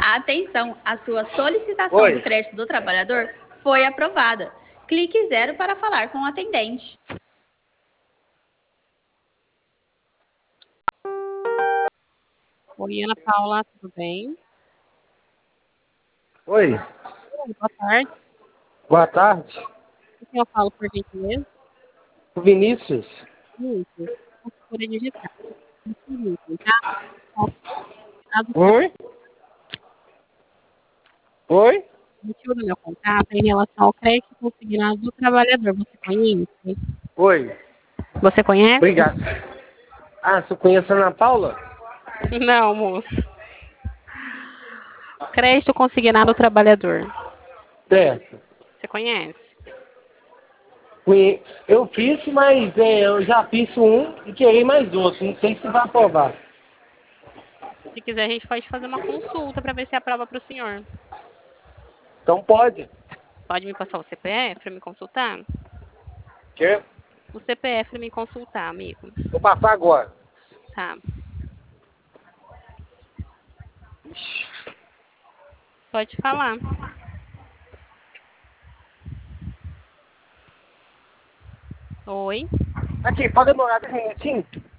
Atenção, a sua solicitação Oi. do crédito do trabalhador foi aprovada. Clique 0 para falar com o atendente. Oi, Ana Paula, tudo bem? Oi. Oi, boa tarde. Boa tarde. O que eu falo por gentileza? O Vinícius. Vinícius, consultora digital. Vinícius, tá? O Oi? Oi? motivo do meu contato é em relação ao crédito consignado do trabalhador. Você conhece? Oi. Você conhece? Obrigado. Ah, você conhece a Ana Paula? Não, moço. Crédito consignado do trabalhador. Certo. Você conhece? Eu fiz, mas eu já fiz um e queria mais outro. Não sei se vai aprovar. Se quiser, a gente pode fazer uma consulta para ver se aprova para o senhor. Então pode. Pode me passar o CPF para me consultar? Quer? O CPF para me consultar, amigo. Vou passar agora. Tá. Pode falar. Oi. Aqui, pode demorar 10 minutinhos?